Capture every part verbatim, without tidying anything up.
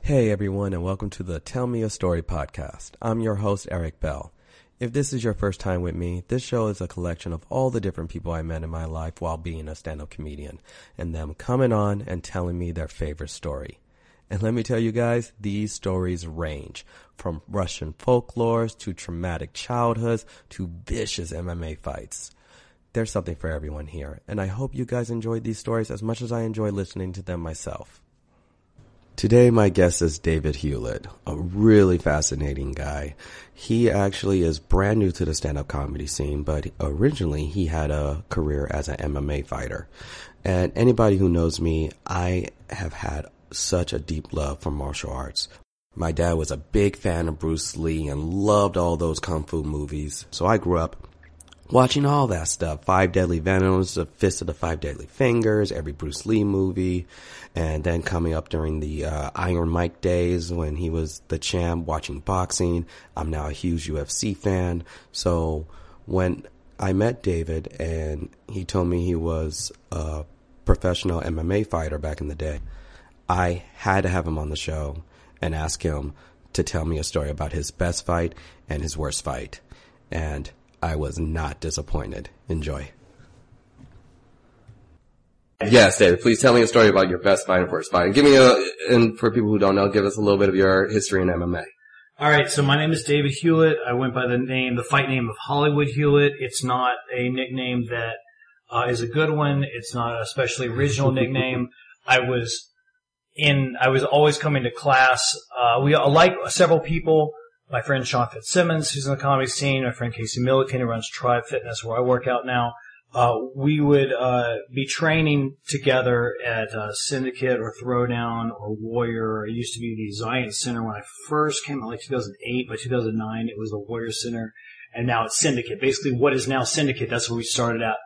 Hey everyone, and welcome to the Tell Me a Story podcast. I'm your host, Eric Bell. If this is your first time with me, this show is a collection of all the different people I met in my life while being a stand-up comedian, and them coming on and telling me their favorite story. And let me tell you guys, these stories range from Russian folklores to traumatic childhoods to vicious M M A fights. There's something for everyone here, and I hope you guys enjoyed these stories as much as I enjoy listening to them myself. Today, my guest is David Hewlett, a really fascinating guy. He actually is brand new to the stand-up comedy scene, but originally he had a career as an M M A fighter. And anybody who knows me, I have had such a deep love for martial arts. My dad was a big fan of Bruce Lee and loved all those kung fu movies, so I grew up watching all that stuff. Five Deadly Venoms, The Fist of the Five Deadly Fingers, every Bruce Lee movie, and then coming up during the uh, Iron Mike days when he was the champ, watching boxing. I'm now a huge U F C fan. So when I met David and he told me he was a professional M M A fighter back in the day, I had to have him on the show and ask him to tell me a story about his best fight and his worst fight. And I was not disappointed. Enjoy. Yes, David, please tell me a story about your best fight and worst fight. And give me a, and for people who don't know, give us a little bit of your history in M M A. All right, so my name is David Hewlett. I went by the name, the fight name of Hollywood Hewlett. It's not a nickname that uh, is a good one. It's not an especially original nickname. I was in, I was always coming to class. Uh, we like several people. My friend Sean Fitzsimmons, who's in the comedy scene, my friend Casey Milliken, who runs Tribe Fitness, where I work out now. Uh, we would uh, be training together at uh, Syndicate or Throwdown or Warrior. It used to be the Zion Center when I first came out, like two thousand eight. By two thousand nine, it was the Warrior Center, and now it's Syndicate. Basically, what is now Syndicate, that's where we started at.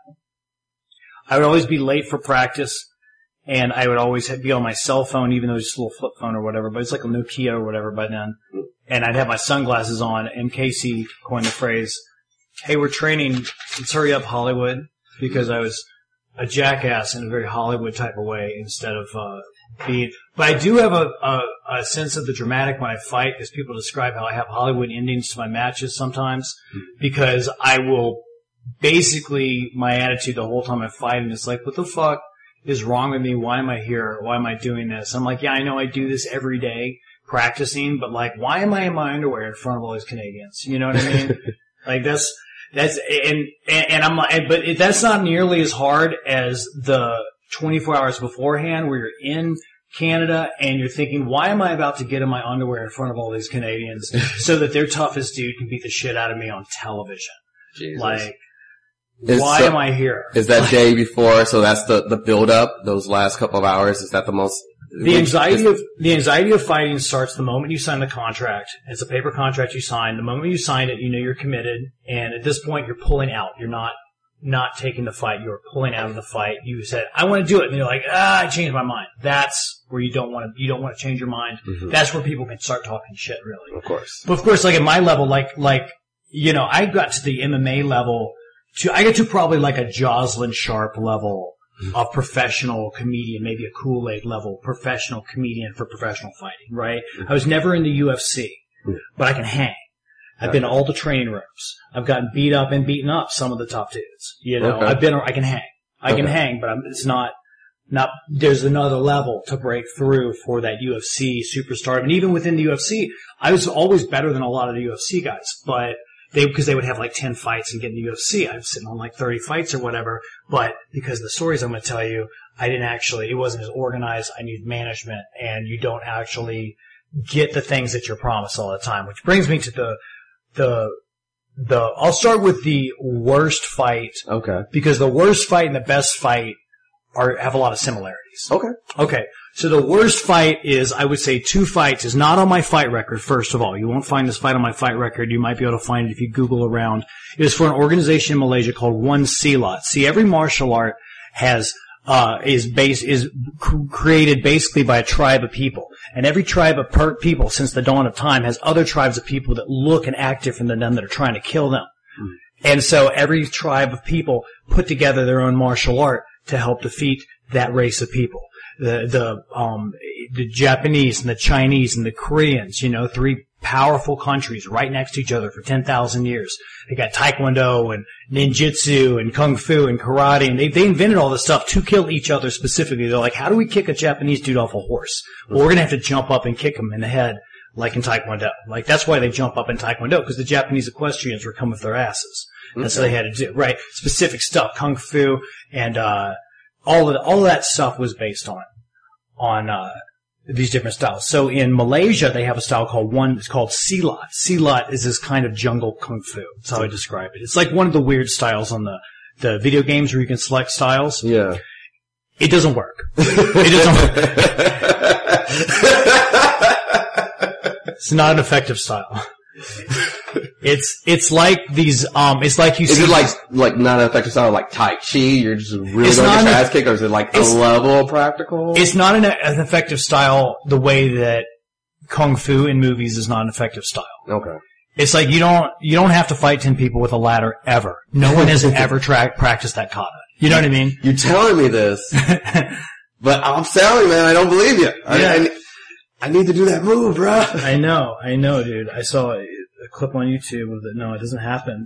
I would always be late for practice, and I would always be on my cell phone, even though it's just a little flip phone or whatever, but it's like a Nokia or whatever by then. And I'd have my sunglasses on, and Casey coined the phrase, "Hey, we're training. Let's hurry up, Hollywood," because I was a jackass in a very Hollywood type of way instead of uh being. But I do have a, a, a sense of the dramatic when I fight, as people describe how I have Hollywood endings to my matches sometimes, because I will basically, my attitude the whole time I'm fighting is like, what the fuck is wrong with me? Why am I here? Why am I doing this? I'm like, yeah, I know I do this every day, practicing, but like, why am I in my underwear in front of all these Canadians? You know what I mean? Like that's, that's, and, and, and I'm like, but it, that's not nearly as hard as the twenty-four hours beforehand where you're in Canada and you're thinking, why am I about to get in my underwear in front of all these Canadians so that their toughest dude can beat the shit out of me on television? Jesus. Like, Is, why so, am I here? Is that day before, so that's the, the build up, those last couple of hours, is that the most? The anxiety of, the anxiety of fighting starts the moment you sign the contract. It's a paper contract you sign. The moment you sign it, you know you're committed. And at this point, you're pulling out. You're not, not taking the fight. You're pulling out of the fight. You said, I want to do it. And you're like, ah, I changed my mind. That's where you don't want to, you don't want to change your mind. Mm-hmm. That's where people can start talking shit, really. Of course. But of course, like at my level, like, like, you know, I got to the M M A level to, I get to probably like a Jocelyn Sharp level of professional comedian, maybe a Kool-Aid level professional comedian for professional fighting, right? I was never in the U F C, but I can hang. I've been to all the training rooms. I've gotten beat up and beaten up some of the top dudes. You know, okay. I've been, I can hang. I okay. can hang, but I'm, it's not, not, there's another level to break through for that U F C superstar. And even within the U F C, I was always better than a lot of the U F C guys, but They, because they would have like ten fights and get in the U F C. I was sitting on like thirty fights or whatever. But because of the stories I'm going to tell you, I didn't actually, it wasn't as organized. I needed management, and you don't actually get the things that you're promised all the time. Which brings me to the, the, the, I'll start with the worst fight. Okay. Because the worst fight and the best fight are, have a lot of similarities. Okay. Okay. So the worst fight is, I would say, two fights is not on my fight record, first of all. You won't find this fight on my fight record. You might be able to find it if you Google around. It is for an organization in Malaysia called One Silat. See, every martial art has, uh, is base, is cr- created basically by a tribe of people. And every tribe of per- people since the dawn of time has other tribes of people that look and act different than them that are trying to kill them. Mm. And so every tribe of people put together their own martial art to help defeat that race of people. The, the, um, the Japanese and the Chinese and the Koreans, you know, three powerful countries right next to each other for ten thousand years. They got Taekwondo and ninjutsu and Kung Fu and karate, and they, they invented all this stuff to kill each other specifically. They're like, how do we kick a Japanese dude off a horse? Well, we're going to have to jump up and kick him in the head like in Taekwondo. Like, that's why they jump up in Taekwondo, because the Japanese equestrians were coming with their asses. That's okay. What they had to do, right? Specific stuff, Kung Fu, and uh all of the, all of that stuff was based on on uh these different styles. So in Malaysia, they have a style called one, it's called Silat. Silat is this kind of jungle kung fu. That's how I describe it. It's like one of the weird styles on the, the video games where you can select styles. Yeah. It doesn't work. It doesn't work. It's not an effective style. It's, it's like these, um, it's like you is see. Is it like, like not an effective style like Tai Chi? You're just really going to get your ass kicked, or is it like a level of practical? It's not an, an effective style the way that Kung Fu in movies is not an effective style. Okay. It's like you don't, you don't have to fight ten people with a ladder ever. No one has ever tra- practiced that kata. You know what I mean? You're telling me this, but I'm sorry, man, I don't believe you. Yeah. I, I, I need to do that move, bro. I know, I know, dude. I saw a, a clip on YouTube of that. No, it doesn't happen.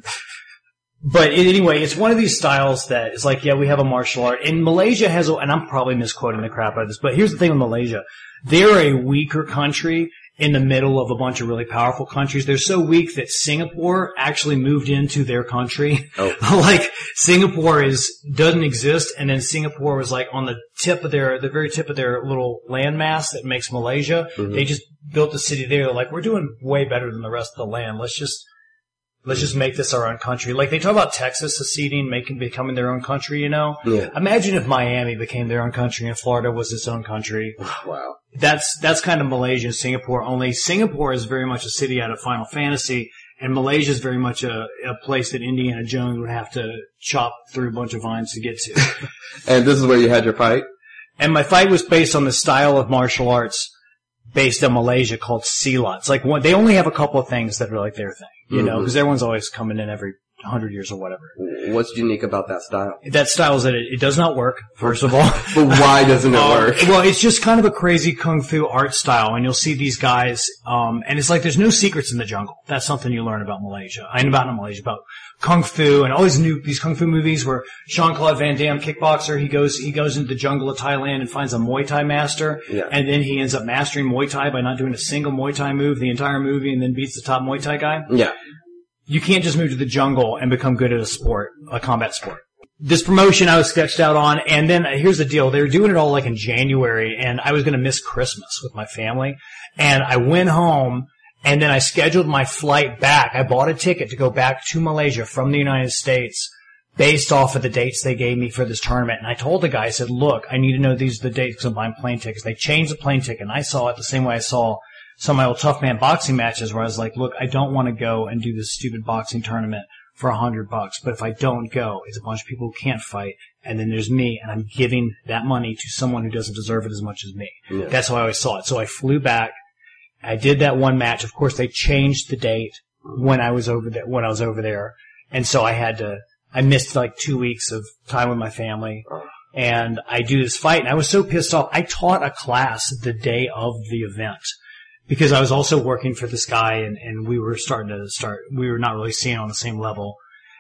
But anyway, it's one of these styles that is like, yeah, we have a martial art. And Malaysia has, a, and I'm probably misquoting the crap out of this, but here's the thing with Malaysia. They're a weaker country in the middle of a bunch of really powerful countries. They're so weak that Singapore actually moved into their country. Oh. Like, Singapore is, doesn't exist, and then Singapore was like on the tip of their, the very tip of their little landmass that makes Malaysia. Mm-hmm. They just built a city there. They're like, we're doing way better than the rest of the land. Let's just, let's just make this our own country. Like, they talk about Texas seceding, making, becoming their own country, you know? Yeah. Imagine if Miami became their own country and Florida was its own country. Wow. That's, that's kind of Malaysia and Singapore, only Singapore is very much a city out of Final Fantasy, and Malaysia is very much a, a place that Indiana Jones would have to chop through a bunch of vines to get to. And this is where you had your fight? And my fight was based on the style of martial arts based in Malaysia called Silat. It's like one, they only have a couple of things that are like their thing, you mm-hmm. know, because everyone's always coming in every hundred years or whatever. What's unique about that style? That style is that it, it does not work, first of all. But why doesn't it um, work? Well, it's just kind of a crazy kung fu art style, and you'll see these guys, um, and it's like there's no secrets in the jungle. That's something you learn about Malaysia. I know about not Malaysia, about kung fu and all these new, these kung fu movies where Jean-Claude Van Damme, kickboxer, he goes, he goes into the jungle of Thailand and finds a Muay Thai master, yeah. and then he ends up mastering Muay Thai by not doing a single Muay Thai move the entire movie, and then beats the top Muay Thai guy. Yeah. You can't just move to the jungle and become good at a sport, a combat sport. This promotion I was sketched out on, and then uh, here's the deal. They were doing it all like in January, and I was going to miss Christmas with my family. And I went home, and then I scheduled my flight back. I bought a ticket to go back to Malaysia from the United States based off of the dates they gave me for this tournament. And I told the guy, I said, look, I need to know these are the dates because I'm buying plane tickets. They changed the plane ticket, and I saw it the same way I saw some of my old Tough Man boxing matches where I was like, look, I don't want to go and do this stupid boxing tournament for a hundred bucks. But if I don't go, it's a bunch of people who can't fight. And then there's me, and I'm giving that money to someone who doesn't deserve it as much as me. Yeah. That's how I always saw it. So I flew back. I did that one match. Of course, they changed the date when I was over there, when I was over there. And so I had to, I missed like two weeks of time with my family. And I do this fight, and I was so pissed off. I taught a class the day of the event. Because I was also working for this guy, and, and we were starting to start, we were not really seeing on the same level.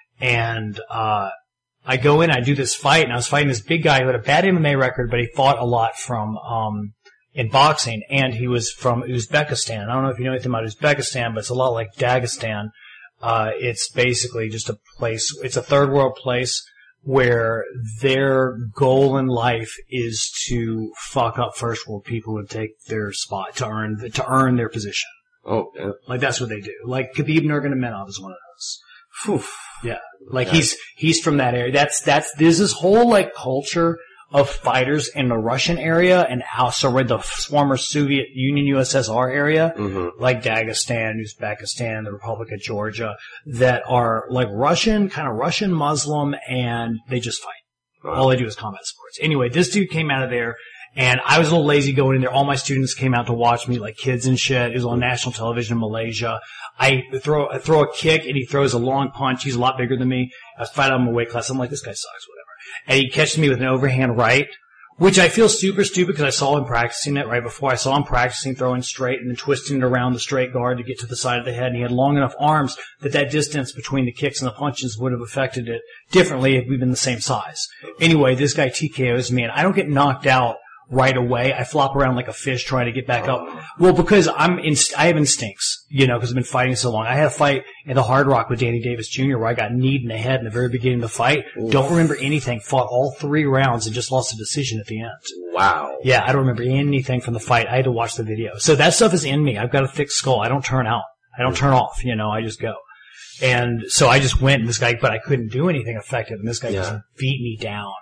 And, uh, I go in, I do this fight, and I was fighting this big guy who had a bad M M A record, but he fought a lot from, um, in boxing, and he was from Uzbekistan. I don't know if you know anything about Uzbekistan, but it's a lot like Dagestan. Uh, it's basically just a place, it's a third world place where their goal in life is to fuck up first world people and take their spot to earn to earn their position. Oh, yeah. Like that's what they do. Like Khabib Nurmagomedov is one of those. Phew. Yeah. Like yeah. he's he's from that area. That's that's there's this whole like culture of fighters in the Russian area and also the former Soviet Union U S S R area, mm-hmm. like Dagestan, Uzbekistan, the Republic of Georgia, that are like Russian, kind of Russian Muslim, and they just fight. Wow. All they do is combat sports. Anyway, this dude came out of there, and I was a little lazy going in there. All my students came out to watch me, like kids and shit. It was on national television in Malaysia. I throw, I throw a kick, and he throws a long punch. He's a lot bigger than me. I was fighting out of my weight class. I'm like, this guy sucks, whatever. And he catches me with an overhand right, Which I feel super stupid because I saw him practicing it right before. I saw him practicing throwing straight and then twisting it around the straight guard to get to the side of the head. And he had long enough arms that that distance between the kicks and the punches would have affected it differently if we'd been the same size. Anyway, this guy T K Os me, and I don't get knocked out right away. I flop around like a fish trying to get back up. Well, because I'm inst- I have instincts, you know, because I've been fighting so long. I had a fight in the Hard Rock with Danny Davis Junior where I got kneed in the head in the very beginning of the fight. Oof. Don't remember anything. Fought all three rounds and just lost a decision at the end. Wow. Yeah, I don't remember anything from the fight. I had to watch the video. So that stuff is in me. I've got a thick skull. I don't turn out. I don't turn off, you know, I just go. And so I just went and this guy, but I couldn't do anything effective. And this guy yeah. just beat me down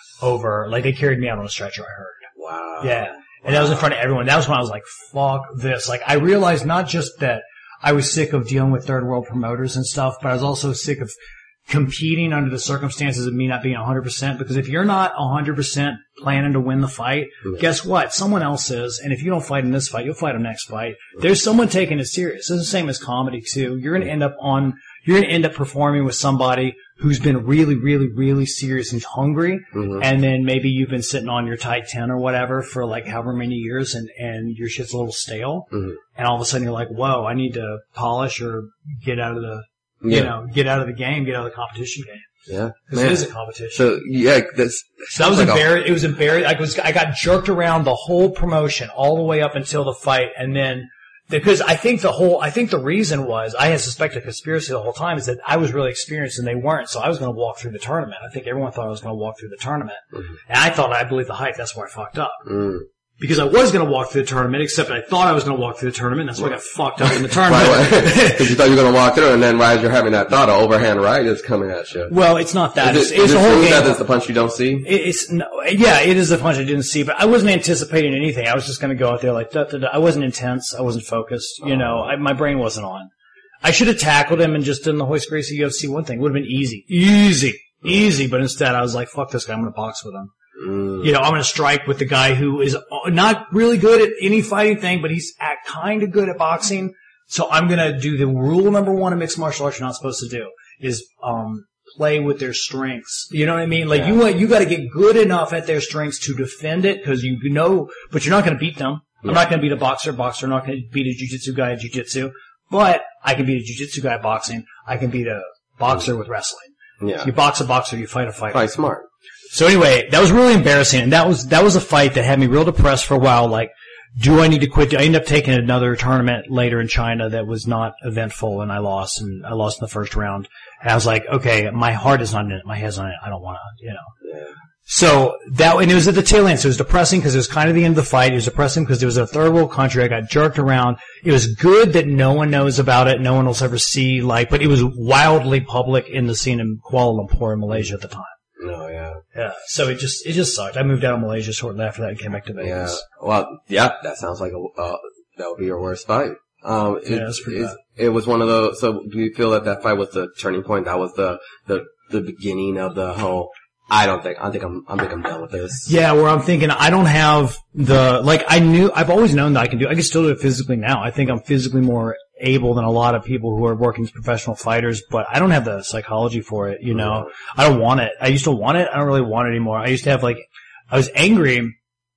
over, like they carried me out on a stretcher, I heard. Wow. Yeah. And that was in front of everyone. That was when I was like, fuck this. Like, I realized not just that I was sick of dealing with third world promoters and stuff, but I was also sick of competing under the circumstances of me not being one hundred percent. Because if you're not one hundred percent planning to win the fight, yeah. guess what? Someone else is. And if you don't fight in this fight, you'll fight in the next fight. There's someone taking it serious. It's the same as comedy, too. You're going to end up on, you're going to end up performing with somebody who's been really, really, really serious and hungry, mm-hmm. and then maybe you've been sitting on your tight ten or whatever for like however many years, and, and your shit's a little stale, mm-hmm. and all of a sudden you're like, whoa, I need to polish or get out of the, yeah. you know, get out of the game, get out of the competition game. Yeah. Because it is a competition. So, yeah, that's, that was like embarrassing. It was embarrassing. I was, I got jerked around the whole promotion all the way up until the fight, and then, because I think the whole, I think the reason was, I had suspected a conspiracy the whole time, is that I was really experienced and they weren't, so I was going to walk through the tournament. I think everyone thought I was going to walk through the tournament. Mm-hmm. And I thought I believed the hype, that's where I fucked up. Mm. Because I was going to walk through the tournament, except I thought I was going to walk through the tournament, that's why I got fucked up in the tournament. Because you thought you were going to walk through, and then as you're having that thought, an overhand right is coming at you. Well, it's not that. Is it, it's it's is the it whole game. That is the punch you don't see? It's, no, yeah, it is the punch I didn't see, but I wasn't anticipating anything. I was just going to go out there like, da, da, da. I wasn't intense. I wasn't focused. You know, I, my brain wasn't on. I should have tackled him and just done the Royce Gracie U F C one thing. It would have been easy. Easy. Easy. But instead, I was like, fuck this guy. I'm going to box with him. Mm. You know, I'm going to strike with the guy who is not really good at any fighting thing, but he's kind of good at boxing. So I'm going to do the rule number one of mixed martial arts you're not supposed to do is, um, play with their strengths. You know what I mean? Like, yeah. you want, you got to get good enough at their strengths to defend it, because you know, but you're not going to beat them. Yeah. I'm not going to beat a boxer, boxer. I'm not going to beat a jiu-jitsu guy at jiu-jitsu. But I can beat a jiu-jitsu guy at boxing. I can beat a boxer mm. with wrestling. Yeah. You box a boxer, you fight a fighter. Fight smart. So anyway, that was really embarrassing, and that was that was a fight that had me real depressed for a while. Like, do I need to quit? I ended up taking another tournament later in China that was not eventful, and I lost, and I lost in the first round. And I was like, okay, my heart is not in it, my head's not in it. I don't want to, you know. Yeah. So that, and it was at the tail end, so it was depressing because it was kind of the end of the fight. It was depressing because it was a third world country. I got jerked around. It was good that no one knows about it, no one will ever see, like, but it was wildly public in the scene in Kuala Lumpur in Malaysia at the time. Oh, yeah. Yeah. So it just, it just sucked. I moved out of Malaysia shortly after that and came back to Vegas. Yeah. Well, yeah, that sounds like a, uh, that would be your worst fight. Um, it, yeah, that's pretty it, bad. It was one of those, so do you feel that that fight was the turning point? That was the, the, the beginning of the whole, I don't think, I think I'm, I think I'm done with this. Yeah, where I'm thinking I don't have the, like I knew, I've always known that I can do, I can still do it physically now. I think I'm physically more able than a lot of people who are working as professional fighters, but I don't have the psychology for it, you know. Mm. I don't want it. I used to want it. I don't really want it anymore. I used to have like, I was angry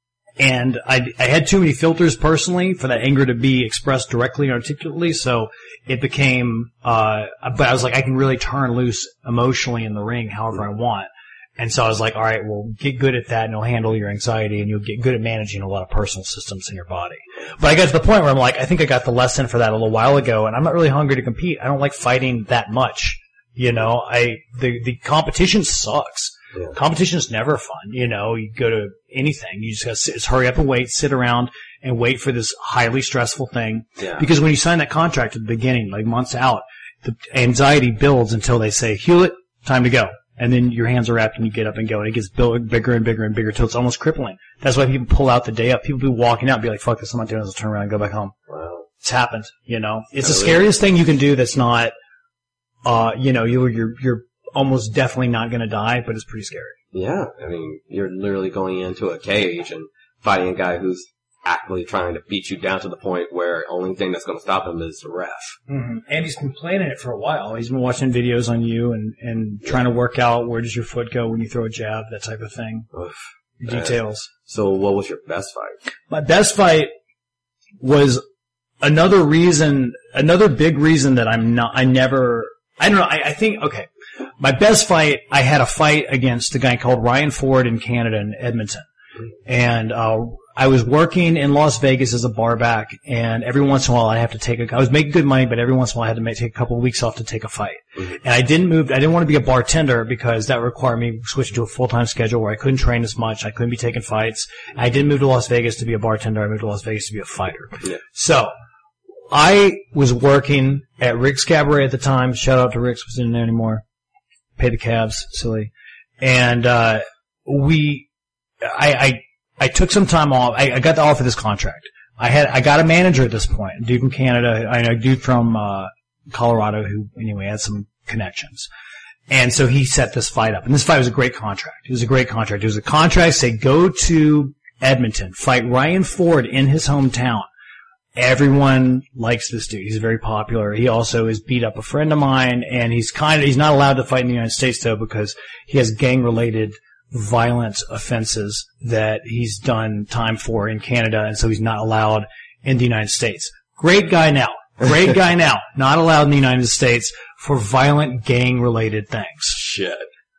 and I, I had too many filters personally for that anger to be expressed directly and articulately, so it became, uh, but I was like, I can really turn loose emotionally in the ring however I want. And so I was like, all right, well, get good at that and you'll handle your anxiety and you'll get good at managing a lot of personal systems in your body. But I got to the point where I'm like, I think I got the lesson for that a little while ago, and I'm not really hungry to compete. I don't like fighting that much. You know, I, the, the competition sucks. Yeah. Competition is never fun. You know, you go to anything. You just gotta sit, just hurry up and wait, sit around and wait for this highly stressful thing. Yeah. Because when you sign that contract at the beginning, like months out, the anxiety builds until they say, Hewlett, time to go. And then your hands are wrapped and you get up and go, and it gets bigger and bigger and bigger till it's almost crippling. That's why people pull out the day up. People be walking out and be like, fuck this, I'm not doing this, I'll turn around and go back home. Wow. It's happened, you know. It's the scariest thing you can do that's not, uh, you know, you're, you're, you're almost definitely not gonna die, but it's pretty scary. Yeah. I mean, you're literally going into a cage and fighting a guy who's actively trying to beat you down to the point where the only thing that's going to stop him is the ref. Mm-hmm. And he's been playing it for a while. He's been watching videos on you and, and trying to work out where does your foot go when you throw a jab, that type of thing. Oof. details. So what was your best fight? My best fight was another reason, another big reason that I'm not, I never, I don't know, I, I think, okay. My best fight, I had a fight against a guy called Ryan Ford in Canada, in Edmonton. And, uh, I was working in Las Vegas as a barback, and every once in a while I have to take a, I was making good money, but every once in a while I had to make, take a couple of weeks off to take a fight. Mm-hmm. And I didn't move, I didn't want to be a bartender because that required me switching to a full-time schedule where I couldn't train as much, I couldn't be taking fights. I didn't move to Las Vegas to be a bartender, I moved to Las Vegas to be a fighter. Yeah. So, I was working at Rick's Cabaret at the time, shout out to Rick's, wasn't in there anymore. Pay the cabs, silly. And, uh, we, I, I, I took some time off. I, I got the offer this contract. I had, I got a manager at this point, a dude from Canada, I know a dude from, uh, Colorado who, anyway, had some connections. And so he set this fight up. And this fight was a great contract. It was a great contract. It was a contract, say, go to Edmonton, fight Ryan Ford in his hometown. Everyone likes this dude. He's very popular. He also has beat up a friend of mine, and he's kind of, he's not allowed to fight in the United States though because he has gang-related violent offenses that he's done time for in Canada, and so he's not allowed in the United States. Great guy now. Great guy now. Not allowed in the United States for violent gang-related things. Shit.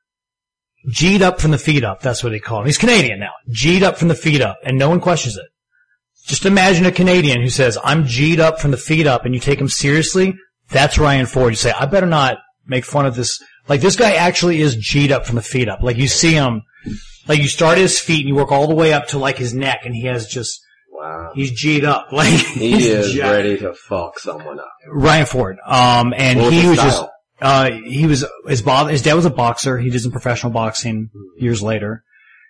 G'd up from the feet up. That's what they call him. He's Canadian now. G'd up from the feet up, and no one questions it. Just imagine a Canadian who says, I'm G'd up from the feet up, and you take him seriously. That's Ryan Ford. You say, I better not make fun of this. Like, this guy actually is G'd up from the feet up. Like, you see him, like, you start at his feet and you work all the way up to, like, his neck, and he has just, wow. He's G'd up. Like, he is jacked. Ready to fuck someone up. Ryan Ford. Um, and what he was style? just, uh, he was, his, bo- his dad was a boxer. He did some professional boxing years later.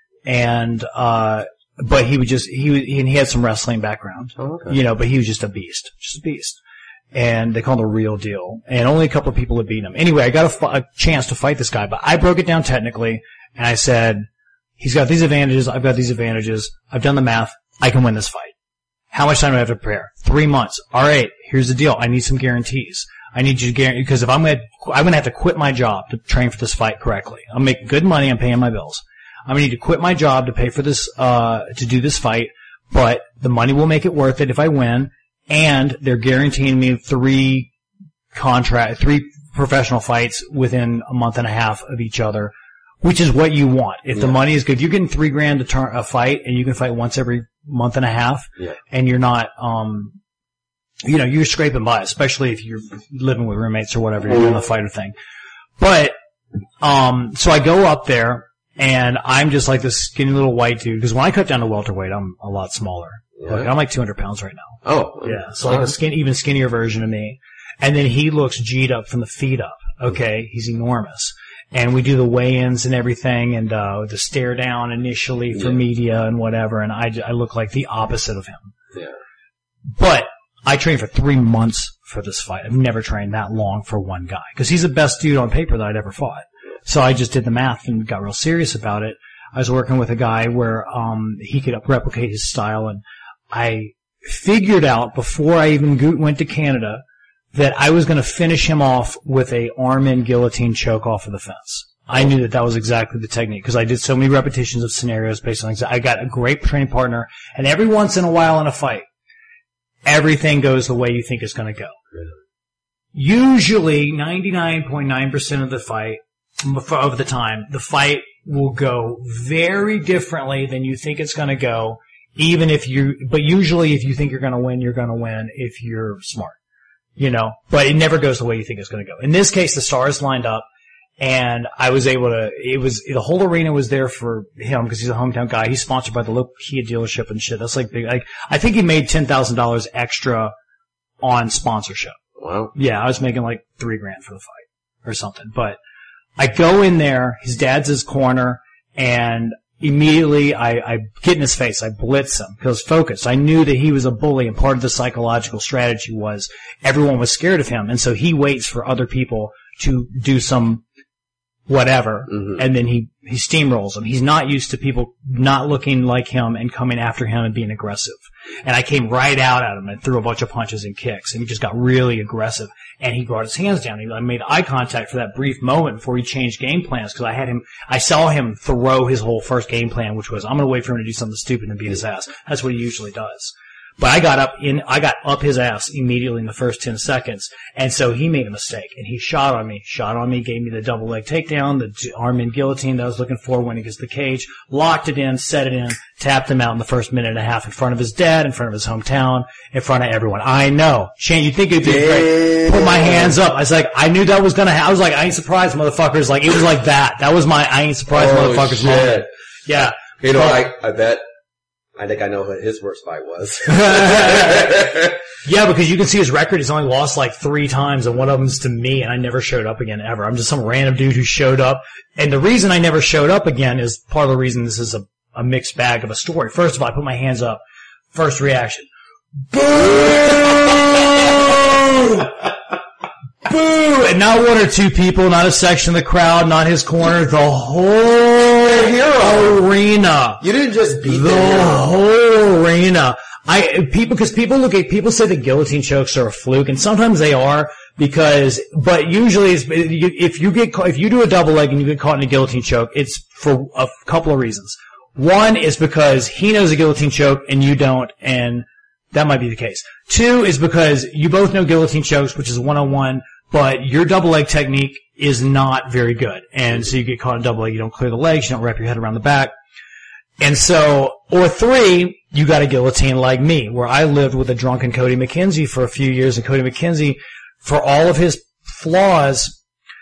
And, uh, but he would just, he, and he had some wrestling background. Oh, okay. You know, but he was just a beast. Just a beast. And they called him the real deal. And only a couple of people had beaten him. Anyway, I got a, a chance to fight this guy, but I broke it down technically, and I said, he's got these advantages, I've got these advantages, I've done the math, I can win this fight. How much time do I have to prepare? Three months. Alright, here's the deal. I need some guarantees. I need you to guarantee, because if I'm gonna, I'm gonna have to quit my job to train for this fight correctly. I'm making good money, I'm paying my bills. I'm gonna need to quit my job to pay for this, uh, to do this fight, but the money will make it worth it if I win, and they're guaranteeing me three contract, three professional fights within a month and a half of each other, which is what you want. If yeah. the money is good, you're getting three grand to turn a fight, and you can fight once every month and a half, yeah. and you're not, um, you know, you're scraping by, especially if you're living with roommates or whatever, you're doing the fighter thing. But, um, so I go up there, and I'm just like this skinny little white dude, because when I cut down to welterweight, I'm a lot smaller. Yeah. Like, I'm like two hundred pounds right now. Oh. Yeah, so like a skin, even skinnier version of me. And then he looks G'd up from the feet up. Okay, he's enormous. And we do the weigh-ins and everything, and uh the stare down initially for yeah. media and whatever, and I, I look like the opposite of him. Yeah. But I trained for three months for this fight. I've never trained that long for one guy, because he's the best dude on paper that I'd ever fought. So I just did the math and got real serious about it. I was working with a guy where um he could replicate his style, and I figured out before I even went to Canada that I was going to finish him off with a arm-in guillotine choke off of the fence. I knew that that was exactly the technique, because I did so many repetitions of scenarios based on things. I got a great training partner, and every once in a while in a fight, everything goes the way you think it's going to go. Usually, ninety-nine point nine percent of the fight, of the time, the fight will go very differently than you think it's going to go, even if you, but usually if you think you're going to win, you're going to win if you're smart. You know, but it never goes the way you think it's going to go. In this case, the stars lined up, and I was able to, it was, the whole arena was there for him because he's a hometown guy. He's sponsored by the local Kia dealership and shit. That's like big, like, I think he made ten thousand dollars extra on sponsorship. Wow. Yeah, I was making like three grand for the fight or something. But I go in there, his dad's his corner, and immediately I, I get in his face. I blitz him because I was focused. I knew that he was a bully, and part of the psychological strategy was everyone was scared of him, and so he waits for other people to do some whatever, mm-hmm. and then he, he steamrolls him. He's not used to people not looking like him and coming after him and being aggressive. And I came right out at him and threw a bunch of punches and kicks, and he just got really aggressive. And he brought his hands down. He, I made eye contact for that brief moment before he changed game plans, because I had him, I saw him throw his whole first game plan, which was, I'm gonna wait for him to do something stupid and beat his ass. That's what he usually does. But I got up in, I got up his ass immediately in the first ten seconds. And so he made a mistake. And he shot on me, shot on me, gave me the double leg takedown, the arm in guillotine that I was looking for when he gets the cage, locked it in, set it in, tapped him out in the first minute and a half in front of his dad, in front of his hometown, in front of everyone. I know. Shane, you think it'd be great? Put my hands up. I was like, I knew that was gonna happen. I was like, I ain't surprised, motherfuckers. Like, it was like that. That was my I ain't surprised, oh, motherfuckers shit. moment. Yeah. You know, but, I, I bet. I think I know what his worst fight was. Yeah, because you can see his record. He's only lost like three times, and one of them's to me, and I never showed up again ever. I'm just some random dude who showed up. And the reason I never showed up again is part of the reason this is a, a mixed bag of a story. First of all, I put my hands up. First reaction. Boo! Boo! And not one or two people, not a section of the crowd, not his corner, the whole hero arena. You didn't just beat the whole arena. I, people, cause people look at, people say the guillotine chokes are a fluke, and sometimes they are, because, but usually it's, if you get, if you do a double leg and you get caught in a guillotine choke, it's for a couple of reasons. One is because he knows a guillotine choke and you don't, and that might be the case. Two is because you both know guillotine chokes, which is one oh one, but your double leg technique is not very good. And so you get caught in double leg, you don't clear the legs, you don't wrap your head around the back. And so, or three, you got a guillotine like me, where I lived with a drunken Cody McKenzie for a few years, and Cody McKenzie, for all of his flaws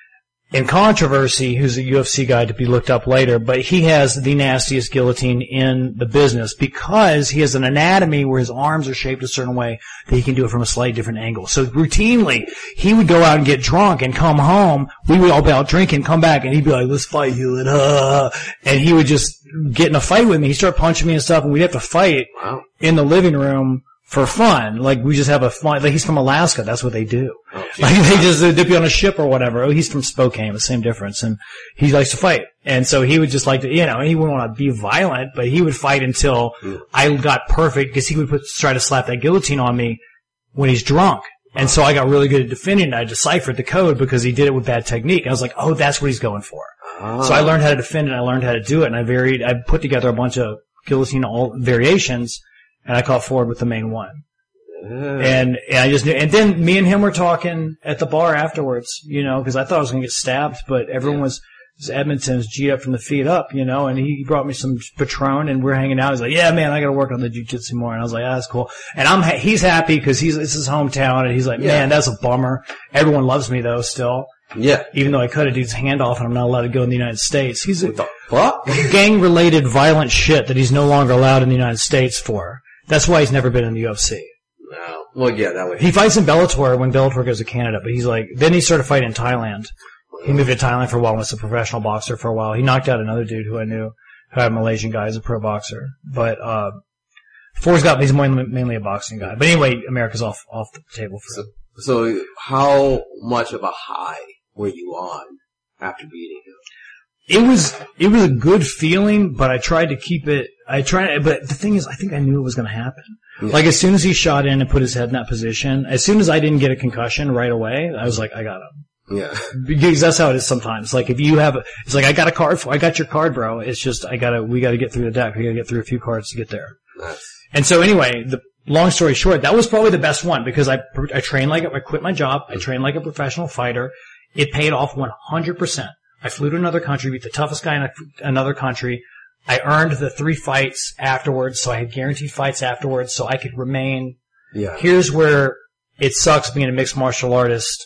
and controversy, who's a U F C guy to be looked up later, but he has the nastiest guillotine in the business because he has an anatomy where his arms are shaped a certain way that he can do it from a slightly different angle. So routinely, he would go out and get drunk and come home. We would all be out drinking, come back, and he'd be like, let's fight, Hewlett. Uh, and he would just get in a fight with me. He'd start punching me and stuff, and we'd have to fight wow. in the living room for fun. Like, we just have a fun, like, he's from Alaska. That's what they do. Oh, like, they just uh, dip you on a ship or whatever. Oh, he's from Spokane, the same difference. And he likes to fight. And so he would just like to, you know, he wouldn't want to be violent, but he would fight until mm. I got perfect, because he would put, try to slap that guillotine on me when he's drunk. And so I got really good at defending it. I deciphered the code because he did it with bad technique. I was like, oh, that's what he's going for. Oh. So I learned how to defend it, and I learned how to do it, and I varied, I put together a bunch of guillotine all variations, and I caught forward with the main one. Yeah. And, and I just knew, and then me and him were talking at the bar afterwards, you know, because I thought I was going to get stabbed, but everyone yeah. was, was Edmonton's G'd up from the feet up, you know, and he brought me some Patron, and we're hanging out. He's like, yeah, man, I got to work on the jiu-jitsu more. And I was like, ah, that's cool. And I'm, ha- he's happy because he's, it's his hometown, and he's like, yeah. man, that's a bummer. Everyone loves me though, still. Yeah. Even though I cut a dude's hand off and I'm not allowed to go in the United States. He's a, what the fuck? gang-related violent shit that he's no longer allowed in the United States for. That's why he's never been in the U F C. No. Well, yeah, that would. He fights in Bellator when Bellator goes to Canada, but he's like, then he started fighting in Thailand. He moved to Thailand for a while and was a professional boxer for a while. He knocked out another dude who I knew, who had a Malaysian guy as a pro boxer. But, uh, Ford's got, he's mainly, mainly a boxing guy. But anyway, America's off, off the table for so, so how much of a high were you on after beating him? It was, it was a good feeling, but I tried to keep it, I tried, but the thing is, I think I knew it was going to happen. Yeah. Like, as soon as he shot in and put his head in that position, as soon as I didn't get a concussion right away, I was like, I got him. Yeah. Because that's how it is sometimes. Like, if you have, a, it's like, I got a card for, I got your card, bro. It's just, I gotta, we gotta get through the deck. We gotta get through a few cards to get there. Nice. And so anyway, the long story short, that was probably the best one because I, I trained like, I quit my job. I trained like a professional fighter. It paid off one hundred percent. I flew to another country, beat the toughest guy in a, another country. I earned the three fights afterwards, so I had guaranteed fights afterwards, so I could remain. Yeah. Here's where it sucks being a mixed martial artist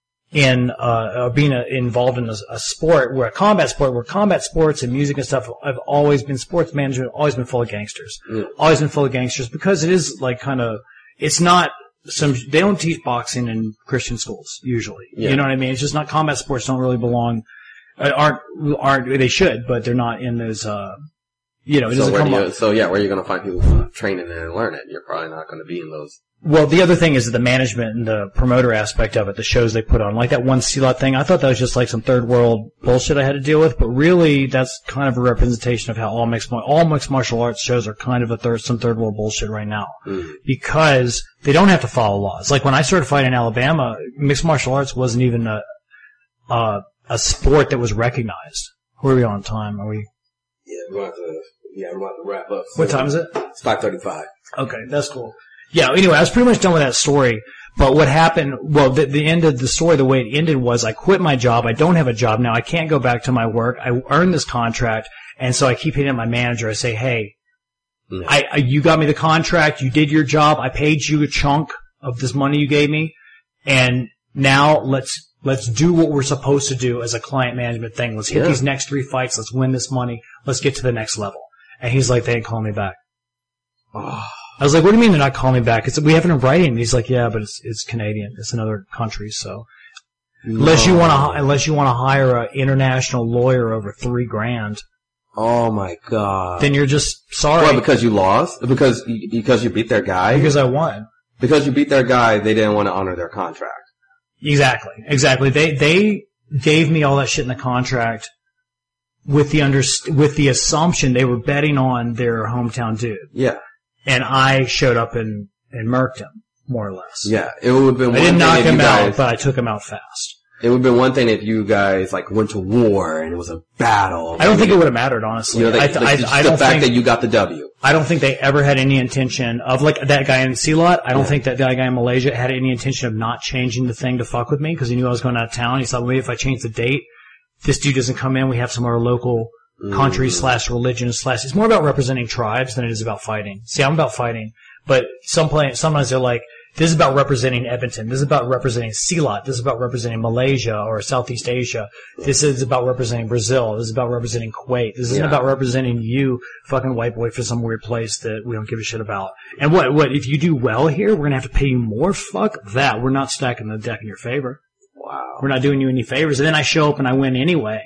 in, uh, being a, involved in a, a sport, where a combat sport, where combat sports and music and stuff have always been, sports management, always been full of gangsters. Mm. Always been full of gangsters because it is like kind of, it's not, Some they don't teach boxing in Christian schools usually. Yeah. You know what I mean? It's just not, combat sports don't really belong. Aren't aren't they should, but they're not in those uh You know, it so doesn't where come do you, up. So yeah, where are you going to find people who train it and learn it? You're probably not going to be in those. Well, the other thing is the management and the promoter aspect of it, the shows they put on. Like that one C-Lot thing, I thought that was just like some third world bullshit I had to deal with, but really that's kind of a representation of how all mixed, all mixed martial arts shows are kind of a third, some third world bullshit right now. Mm. Because they don't have to follow laws. Like when I started fighting in Alabama, mixed martial arts wasn't even a, a, a sport that was recognized. Where are we on time? Are we? Yeah, we're going to have to, yeah, we're going to have to wrap up. What time is it? It's five thirty-five. Okay, that's cool. Yeah, anyway, I was pretty much done with that story. But what happened, well, the, the end of the story, the way it ended was I quit my job. I don't have a job now. I can't go back to my work. I earned this contract. And so I keep hitting at my manager. I say, hey, yeah. I, I, you got me the contract. You did your job. I paid you a chunk of this money you gave me. And now let's, let's do what we're supposed to do as a client management thing. Let's hit yeah. these next three fights. Let's win this money. Let's get to the next level. And he's like, they ain't calling me back. Oh. I was like, what do you mean they're not calling me back? It's, we have it in writing. And he's like, yeah, but it's, it's Canadian. It's another country. So no. unless you want to, unless you want to hire an international lawyer over three grand. Oh my God. Then you're just sorry. Well, because you lost? Because, because you beat their guy? Because I won. Because you beat their guy, they didn't want to honor their contract. Exactly. Exactly. They, they gave me all that shit in the contract with the under, with the assumption they were betting on their hometown dude. Yeah. And I showed up and, and murked him, more or less. Yeah, it would have been one I didn't thing knock if him you guys, out, but I took him out fast. It would have been one thing if you guys, like, went to war and it was a battle. I don't think it would have mattered, honestly. You know, they, I, th- like, I, just I the don't fact think, that you got the W. I don't think they ever had any intention of, like, that guy in C-Lot, I don't yeah. think that, that guy in Malaysia had any intention of not changing the thing to fuck with me, because he knew I was going out of town. He thought, well, maybe if I change the date, this dude doesn't come in, we have some other local country mm. slash religion slash, it's more about representing tribes than it is about fighting. See, I'm about fighting. But some play, sometimes they're like, this is about representing Edmonton. This is about representing C-Lot. This is about representing Malaysia or Southeast Asia. This is about representing Brazil. This is about representing Kuwait. This isn't yeah. about representing you, fucking white boy, for some weird place that we don't give a shit about. And what, what, if you do well here, we're gonna have to pay you more? Fuck that. We're not stacking the deck in your favor. Wow. We're not doing you any favors. And then I show up and I win anyway.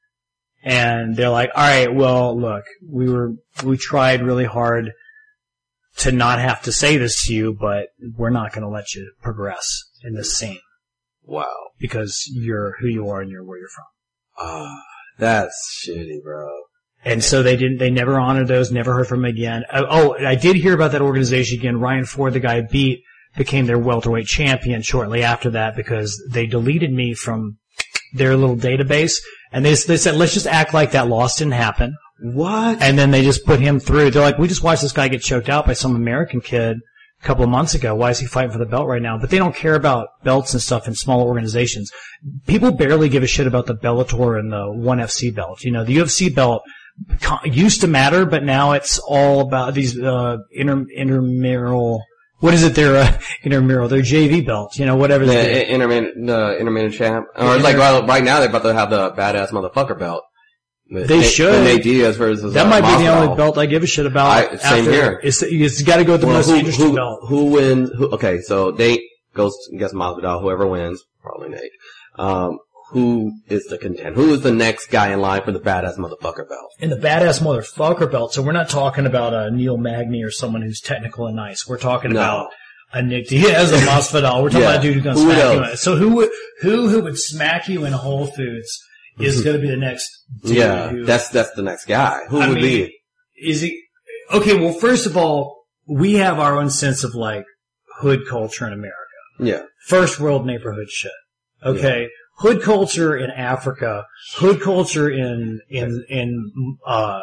And they're like, alright, well, look, we were, we tried really hard to not have to say this to you, but we're not going to let you progress in this scene. Wow. Because you're who you are and you're where you're from. Ah, uh, that's shitty, bro. And so they didn't, they never honored those, never heard from them again. Uh, oh, I did hear about that organization again. Ryan Ford, the guy I beat, became their welterweight champion shortly after that because they deleted me from their little database. And they, they said, let's just act like that loss didn't happen. What? And then they just put him through. They're like, we just watched this guy get choked out by some American kid a couple of months ago. Why is he fighting for the belt right now? But they don't care about belts and stuff in small organizations. People barely give a shit about the Bellator and the ONE F C belt. You know, the U F C belt used to matter, but now it's all about these uh inter intramural. What is it? Their uh, intramural, their J V belt. You know, whatever. The intermittent, uh, intermittent champ. Or inter- like well, right now they're about to have the badass motherfucker belt. They Nate, Nate should. Nate Diaz versus that uh, might Masvidal. be the only belt I give a shit about. I, same after, here. It's, it's got to go with the well, most who, interesting who, belt. Who wins? Who, okay, so Nate goes against Masvidal. Whoever wins, probably Nate. Um, who is the contender? Who is the next guy in line for the badass motherfucker belt? In the badass motherfucker belt. So we're not talking about a Neil Magny or someone who's technical and nice. We're talking no. about a Nick Diaz, a Masvidal. We're talking yeah. about a dude who's going to smack else? you. In. So who would who who would smack you in Whole Foods? Is going to be the next dude. Yeah, who, that's, that's the next guy. Who I would mean, be? Is he, okay, well, first of all, we have our own sense of, like, hood culture in America. Yeah. First world neighborhood shit. Okay? Yeah. Hood culture in Africa, hood culture in, in, in, uh,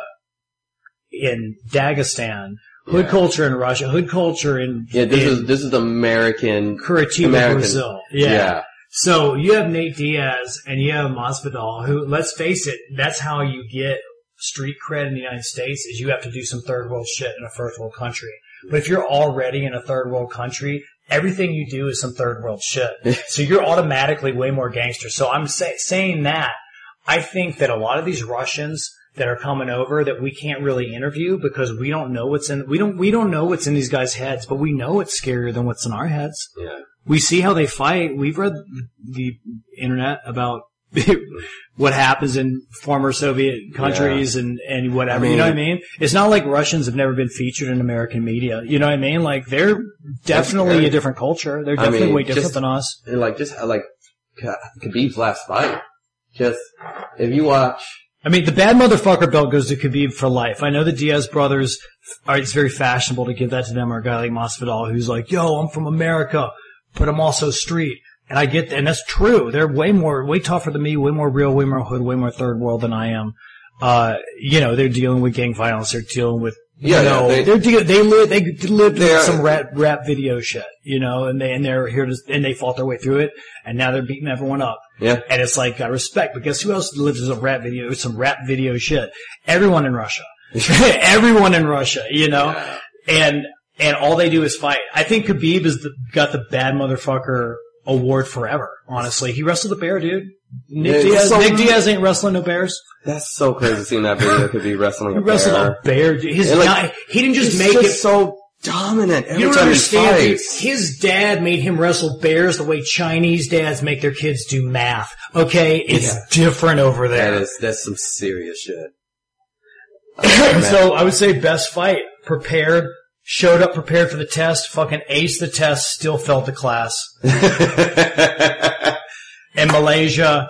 in Dagestan, hood yeah. culture in Russia, hood culture in, yeah, this in is, this is American, Curitiba, American. Brazil. Yeah. yeah. So you have Nate Diaz and you have Masvidal, who, let's face it, that's how you get street cred in the United States, is you have to do some third world shit in a first world country. But if you're already in a third world country, everything you do is some third world shit. So you're automatically way more gangster. So I'm say, saying that, I think that a lot of these Russians that are coming over that we can't really interview because we don't know what's in, we don't, we don't know what's in these guys' heads, but we know it's scarier than what's in our heads. Yeah. We see how they fight. We've read the internet about what happens in former Soviet countries yeah. and, and whatever, I mean, you know what I mean? It's not like Russians have never been featured in American media. You know what I mean? Like, they're definitely a different culture. They're definitely I mean, way different just, than us. And like, just, like, Khabib's last fight. Just, if you watch... I mean, the bad motherfucker belt goes to Khabib for life. I know the Diaz brothers, are, it's very fashionable to give that to them, or a guy like Masvidal who's like, yo, I'm from America, but I'm also street. And I get that, and that's true. They're way more, way tougher than me, way more real, way more hood, way more third world than I am. Uh, you know, they're dealing with gang violence. They're dealing with, you yeah, know, yeah, they, they're dealing, they live, they lived with some rap, rap video shit, you know, and they, and they're here to, and they fought their way through it, and now they're beating everyone up. Yeah. And it's like, I respect, but guess who else lives with some rap video, with some rap video shit? Everyone in Russia. Everyone in Russia, you know? Yeah. And, and all they do is fight. I think Khabib has the, got the bad motherfucker award forever, honestly. He wrestled a bear, dude. Nick yeah, Diaz, so Nick Diaz ain't wrestling no bears. That's so crazy seeing that video. Could be wrestling a he wrestled bear. a bear, dude. His like, not, he didn't just make just it so dominant. Every you don't time understand, he dude. His dad made him wrestle bears the way Chinese dads make their kids do math. Okay? It's yeah. different over there. That is, that's some serious shit. Oh, so I would say best fight. Prepared. Showed up prepared for the test, fucking aced the test, still failed the class. In Malaysia,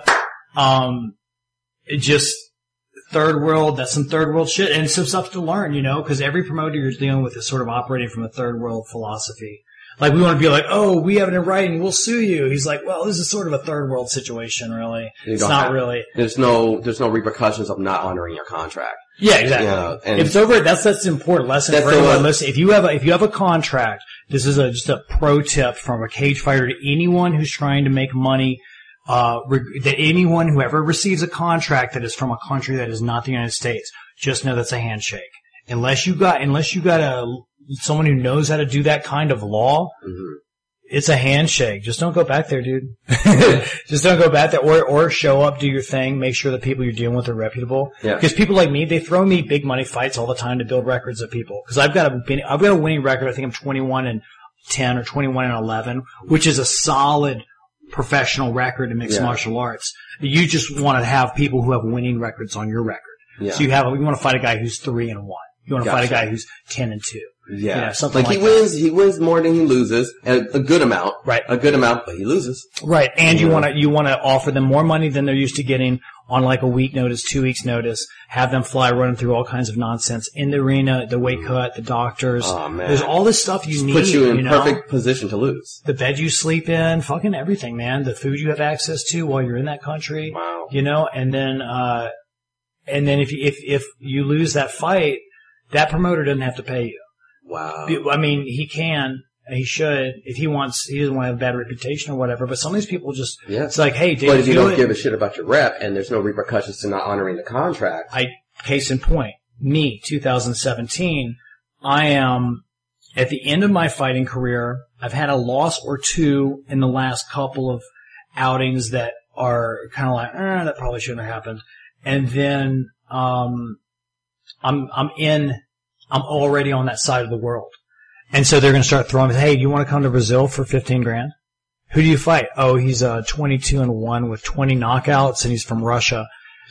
um, it just third world, that's some third world shit, and some stuff to learn, you know, because every promoter you're dealing with is sort of operating from a third world philosophy. Like, we want to be like, oh, we have it in writing, we'll sue you. He's like, well, this is sort of a third world situation, really. It's not have, really. There's no, there's no repercussions of not honoring your contract. Yeah, exactly. You know, and if it's over, that's, that's an important lesson for everyone. Listen, if you have a, if you have a contract, this is a, just a pro tip from a cage fighter to anyone who's trying to make money, uh, re- that anyone who ever receives a contract that is from a country that is not the United States, just know that's a handshake. Unless you got, unless you got a, someone who knows how to do that kind of law, mm-hmm. it's a handshake. Just don't go back there, dude. Just don't go back there, or or show up, do your thing, make sure the people you're dealing with are reputable. Yeah. Because people like me, they throw me big money fights all the time to build records of people. Because I've got a I've got a winning record. I think I'm twenty-one and ten or twenty-one and eleven, which is a solid professional record in mixed yeah. martial arts. You just want to have people who have winning records on your record. Yeah. So you have you want to fight a guy who's three and one. You want to gotcha. fight a guy who's ten and two. Yeah, you know, something like, like he that. wins. He wins more than he loses, and a good amount. Right, a good amount, but he loses. Right, and yeah. you want to you want to offer them more money than they're used to getting on like a week notice, two weeks notice. Have them fly running through all kinds of nonsense in the arena, the weight cut, the doctors. Oh man, there's all this stuff you Just need. Puts you in you know? perfect position to lose. The bed you sleep in, fucking everything, man. The food you have access to while you're in that country. Wow. You know, and then uh, and then if you, if if you lose that fight, that promoter doesn't have to pay you. Wow. I mean, he can, he should, if he wants, he doesn't want to have a bad reputation or whatever, but some of these people just, yeah. it's like, hey, David, but if you don't give a shit about your rep and there's no repercussions to not honoring the contract. I, case in point, me, two thousand seventeen, I am at the end of my fighting career. I've had a loss or two in the last couple of outings that are kind of like, eh, that probably shouldn't have happened. And then, um, I'm, I'm in, I'm already on that side of the world. And so they're going to start throwing, hey, do you want to come to Brazil for fifteen grand? Who do you fight? Oh, he's uh twenty-two and one with twenty knockouts and he's from Russia.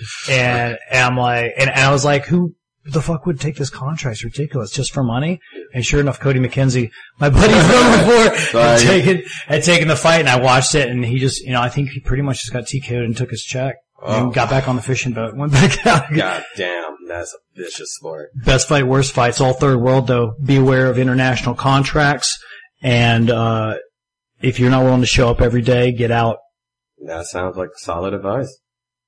And, and I'm like, and, and I was like, who the fuck would take this contract? It's ridiculous. Just for money? And sure enough, Cody McKenzie, my buddy from before, had taken, had taken the fight and I watched it and he just, you know, I think he pretty much just got T K'd and took his check. Oh. And got back on the fishing boat, went back out. God damn, that's a vicious sport. Best fight, worst fights, all third world though. Be aware of international contracts, and uh if you're not willing to show up every day, get out. That sounds like solid advice.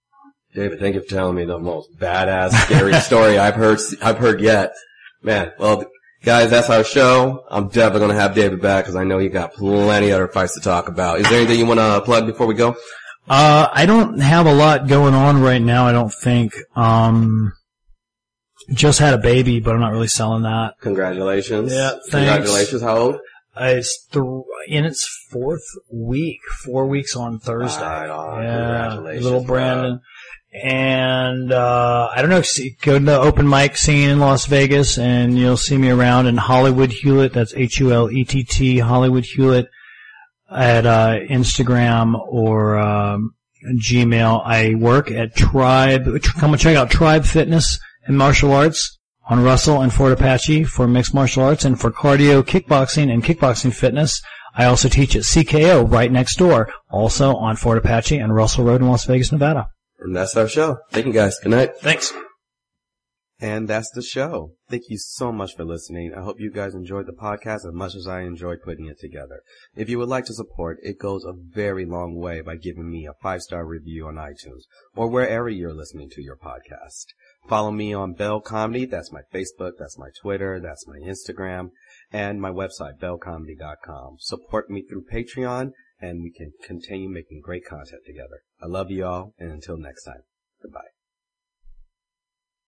David, thank you for telling me the most badass, scary story I've heard I've heard yet. Man, well, guys, that's our show. I'm definitely going to have David back because I know you got plenty other fights to talk about. Is there anything you want to plug before we go? Uh, I don't have a lot going on right now, I don't think. Um, just had a baby, but I'm not really selling that. Congratulations. Yeah, thanks. Congratulations. How old? Uh, it's th- in its fourth week, four weeks on Thursday. Right on. Yeah, Congratulations. Little Brandon. Bro. And, uh, I don't know, see, go to the open mic scene in Las Vegas and you'll see me around in Hollywood Hewlett. That's H U L E T T, Hollywood Hewlett. At uh Instagram or um Gmail. I work at Tribe. Come and check out Tribe Fitness and Martial Arts on Russell and Fort Apache for mixed martial arts, and for cardio, kickboxing, and kickboxing fitness. I also teach at C K O right next door, also on Fort Apache and Russell Road in Las Vegas, Nevada. And that's our show. Thank you, guys. Good night. Thanks. And that's the show. Thank you so much for listening. I hope you guys enjoyed the podcast as much as I enjoyed putting it together. If you would like to support, it goes a very long way by giving me a five-star review on iTunes or wherever you're listening to your podcast. Follow me on Bell Comedy. That's my Facebook. That's my Twitter. That's my Instagram. And my website, bell comedy dot com. Support me through Patreon, and we can continue making great content together. I love you all, and until next time, goodbye.